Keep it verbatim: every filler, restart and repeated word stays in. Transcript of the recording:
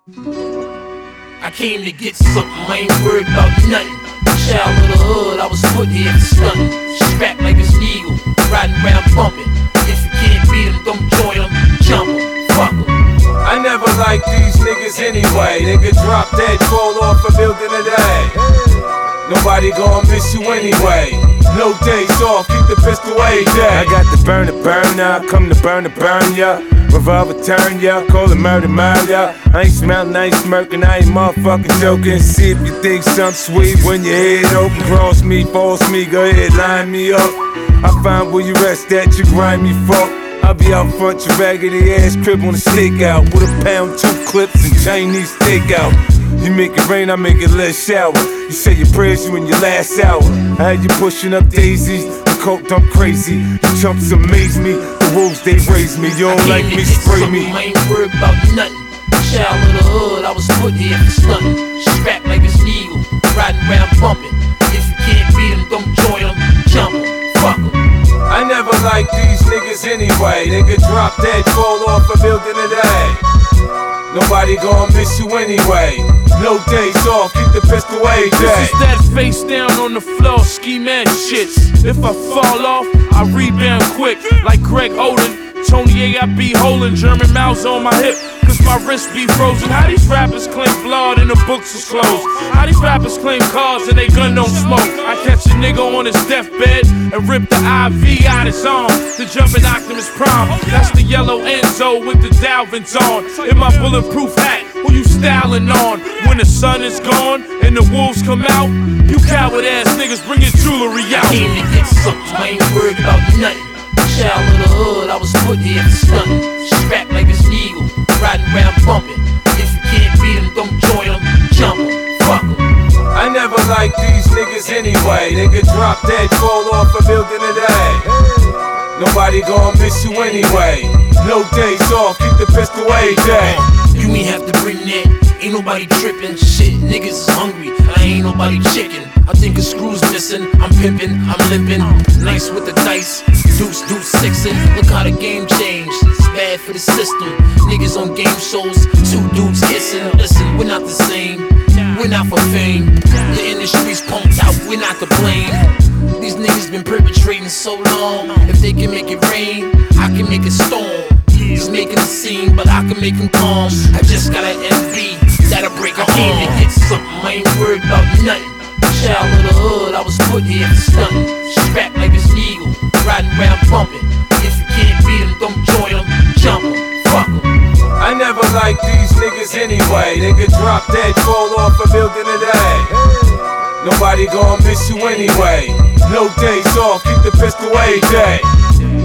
I came to get something, I ain't worried about nothing. Child of the hood, I was put here for stunting. Strapped like a eagle, riding around bumping. If you can't beat them, don't join them, jump them, fuck them. I never liked these niggas anyway. They could drop dead, fall off a building today. Nobody gon' miss you anyway. No days off, keep the pistol away day. I got the burn to burn ya, come to burn to burn ya. Revolver turn ya, call it murder murder. I ain't smelling, I ain't smirking, I ain't motherfucking joking. See if you think something sweet when your head open. Cross me, false me, go ahead, line me up. I find where you rest at, you grind me fuck. I'll be out front your raggedy ass crib on a stakeout with a pound, two clips and Chinese stakeout. You make it rain, I make it let shower. You say your prayers, you in your last hour. I had you pushing up daisies, the coke dump crazy. You chumps amaze me, the wolves they raise me. You don't like me, spray me. I ain't worried about nothing. Child of the hood, I was put here for stunting. Strapped like a eagle, riding around bumping. If you can't beat them, don't join them, jump them, fuck them. I never liked these niggas anyway. They could drop dead, fall off a building today. Nobody gon' miss you anyway. No days off, keep the pistol away day. This is that face down on the floor, ski man shits. If I fall off, I rebound quick. Like Greg Oden, Tony A, I be holding German mouse on my hip. Cause my wrist be frozen. How these rappers claim blood and the books is closed? How these rappers claim cars and they gun don't smoke? I catch a nigga on his deathbed and rip the I V out his arm. The jumping Optimus Prime. That's the yellow Enzo with the Dalvins on. In my bulletproof hat, who you styling on? When the sun is gone and the wolves come out, you coward ass niggas bring your jewelry out. I came to get something, I ain't worried about nothing. Child of the hood, I was put here for stunting. Strapped like a eagle, riding around bumping. If you can't beat them, don't join them, jump them, fuck them. I never liked these niggas anyway. They could drop dead, fall off a building today. Nobody gon' miss you anyway. No days off, keep the pistol away day. You ain't have to bring that, ain't nobody trippin'. Shit, niggas is hungry, I ain't nobody chicken. I think a screw's missing, I'm pimpin', I'm limpin'. Nice with the dice, deuce, deuce, sixin'. Look how the game changed, it's bad for the system. Niggas on game shows, two dudes kissing. Listen, we're not the same, we're not for fame. The industry's pumped out, we're not to blame. These niggas been perpetrating so long. If they can make it rain, I can make it storm. He's making a scene, but I can make him calm. I just got an M V that'll break a came to get something, I ain't worried about nothing. Child of the hood, I was put here for stunting. Strapped like a eagle, riding around bumping. If you can't beat them, don't join them, jump them, fuck them. I never liked these niggas anyway. They could drop dead, fall off a building today. Nobody gon' miss you anyway. No days off, keep the pistol away day.